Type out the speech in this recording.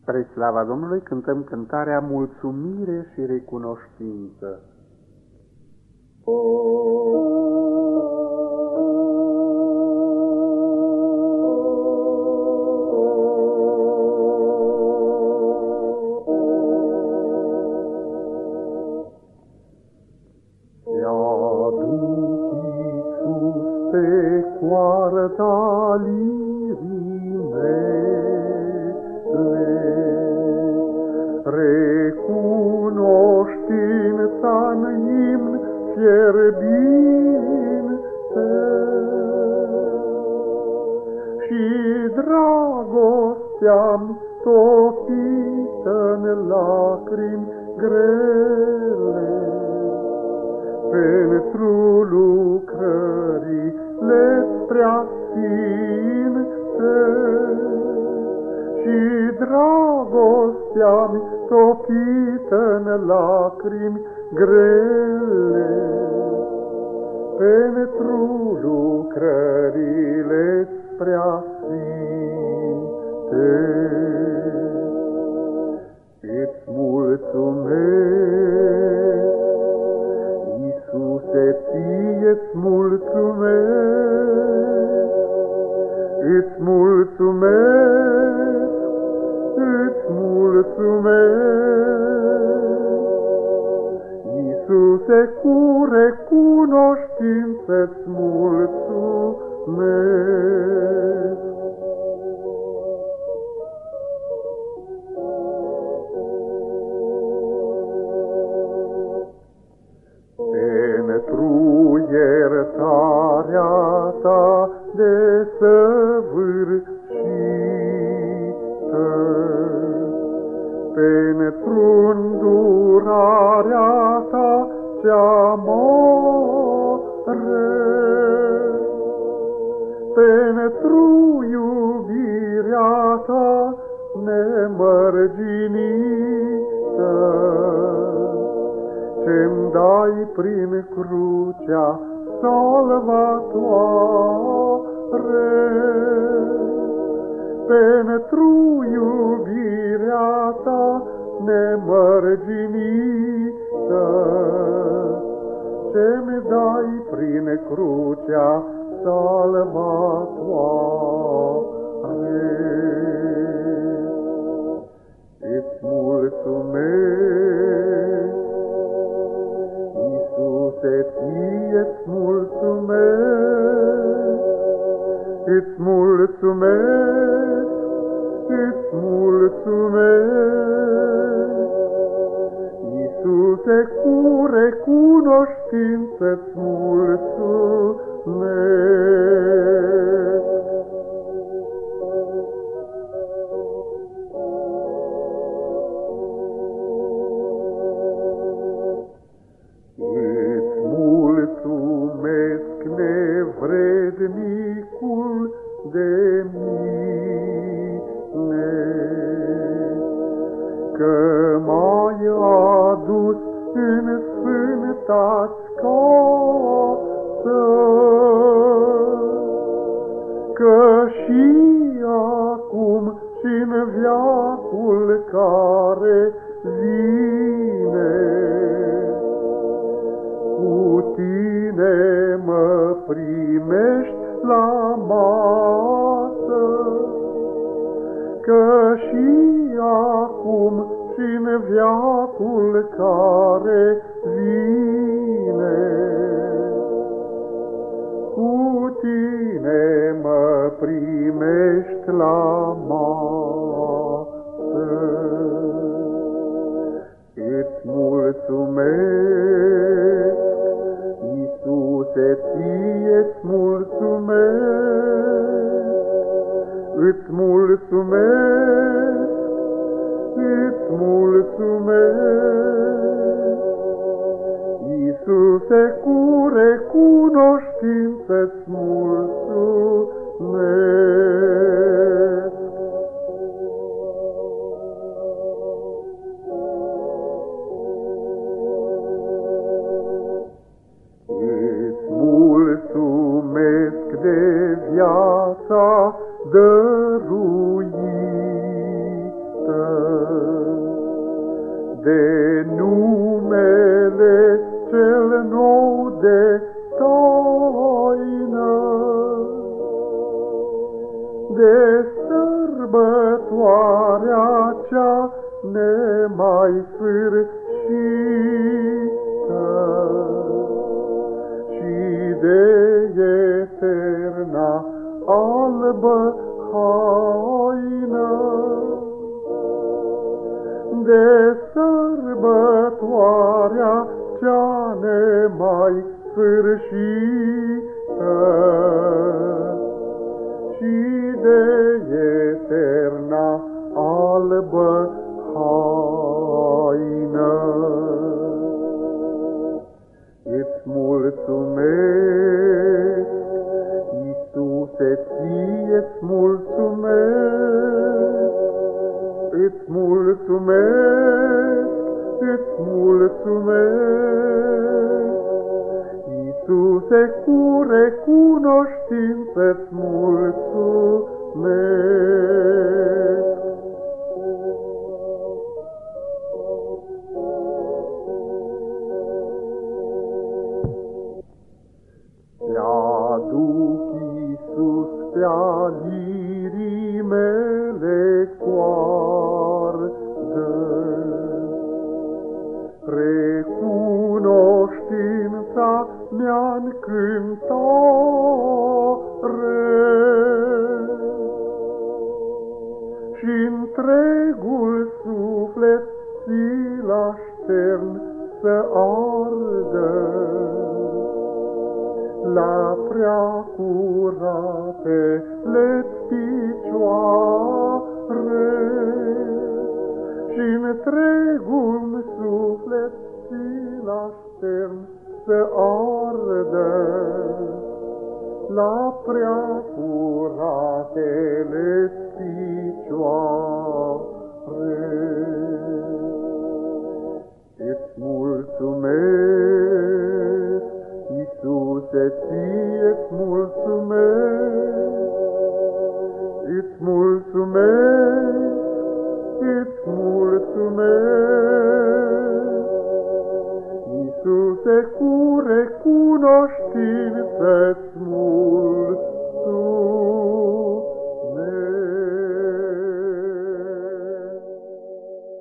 Spre slava Domnului cântăm cântarea Mulțumire și recunoștință. Pe coarda lirii mele, recunoștința-n imn fierbinte și dragostea-mi topită-n lacrimi grele, pentru lucrările prea sfinte și dragostea-mi topită-n lacrimi grele, pentru lucrările prea sfinte. Îți mulțumesc, Iisuse, ție-ți mulțumesc, îți mulțumesc, îți mulțumesc. Iisuse, cu recunoștință-ți mulțumesc. Pentru iertarea ta desăvârșită, pentru îndurarea ta cea mare, pentru iubirea ta nemărginită, ce-mi dai prin crucea salvatoare, pentru iubirea ta nemărginită, ce-mi dai prin crucea salvatoare. Îți mulțumesc, Iisuse, ție-ți mulțumesc, îți mulțumesc, îți mulțumesc. Iisuse, cu recunoștință-ți mulțumesc. Nevrednicul de mine, că m-ai adus în sfânta-ți casă, că și acum și-n veacul care vine, cu tine mă primești la masă, că și acum și-n veacul care vine, cu tine mă primești la masă. Îți mulțumesc, Iisuse, ție-ți mulțumesc, îți mulțumesc, îți mulțumesc. Iisuse, cu recunoștință-ți mulțumesc. Mulțumesc de viața dăruită, de numele cel nou de taină, de sărbătoarea cea nemai sfârșită și de eterna albă haină, de sărbătoarea cea nemai sfârșită și de eterna albă haină. Îți mulțumesc, Iisuse, ție-ți mulțumesc, îți mulțumesc, îți mulțumesc. Iisuse, cu recunoștință-ți mulțumesc. Le-aduc, Iisus, pe-a lirii mele coardă, recunoștința mea-n cântare și întregul suflet ți-l aștern să ardă la prea curatele-ți picioare și întregul suflet ți-l aștern să ardă la prea curatele-ți picioare. Îți mulțumesc, Iisuse, ție-ți mulțumesc, îți mulțumesc, îți mulțumesc. Iisuse, cu recunoștință-ți mulțumesc.